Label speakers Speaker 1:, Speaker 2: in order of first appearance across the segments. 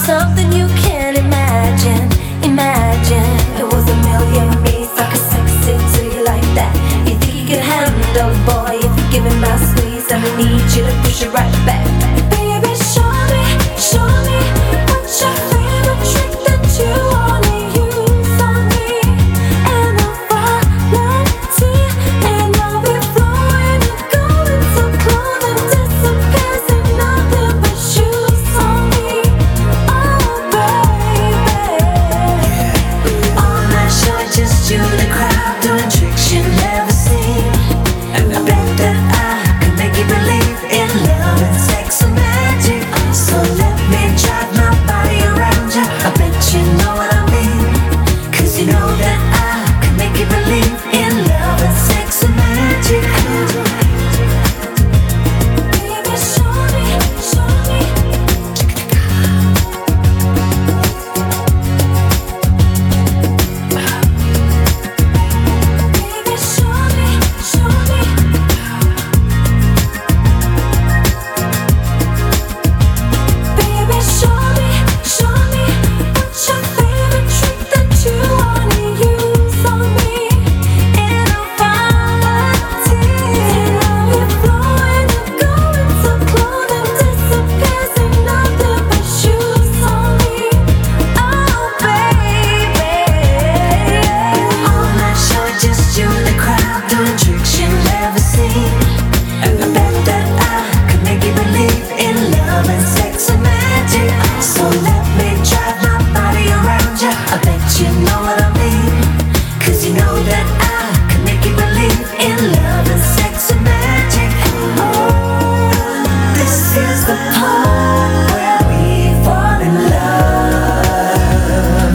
Speaker 1: something you can't imagine. Imagine it was a million me, so I could sex it to you like that. You think you can handle, boy, if you give it my squeeze, and I need you to push it right back. Baby, show me what's your favorite trick that you wanna use on me. And I'll volunteer, and I'll be flowing and going so cold and disappears in nothing but shoes on me. Oh baby, all night short, just you and the crowd doing tricks you never seen. And I bet that I can make you believe in love and sex and magic. So let me drive my body around you. I bet you know what I mean. 'Cause you know that I can make you believe in love and sex and magic. Baby, show me. Baby, show me. Baby, show me what's your favorite trick that you wanna use on me. And I'll volunteer, and I'll be flowing and going so cold and disappears in nothing but shoes on me. Oh baby, all night short, just you and the crowd doing tricks you never seen. And I bet that I can make you believe in love and sex and magic. So let me drive my body around you. I bet you know what I mean. 'Cause you know that I can make you believe in love and sex and magic. This is the part where we fall in love.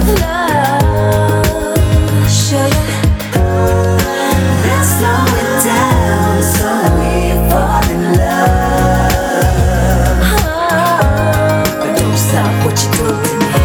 Speaker 1: Sugar, let's slow it down so we fall in love. But don't stop what you do to me.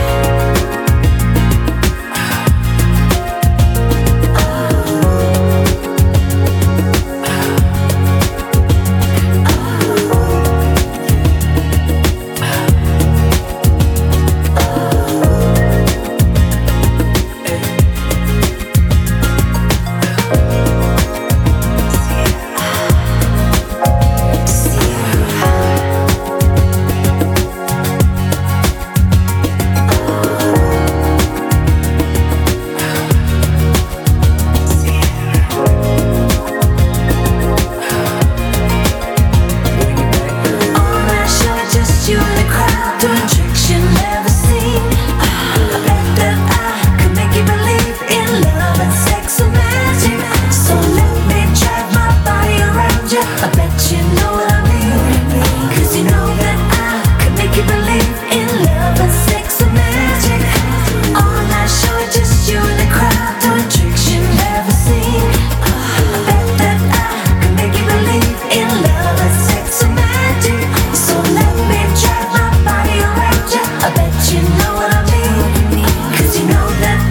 Speaker 1: All night short, just you and the crowd doing tricks you never seen. I bet that I can make you believe in love and sex and magic. So let me drive my body around you. I bet you know what I mean. 'Cause you know that I can make you believe in love and sex and magic. All night short, just you and the crowd doing tricks you never seen. I bet that I can make you believe in love and sex and magic. So let me drive my body around you. I bet you know what I mean. 'Cause you know that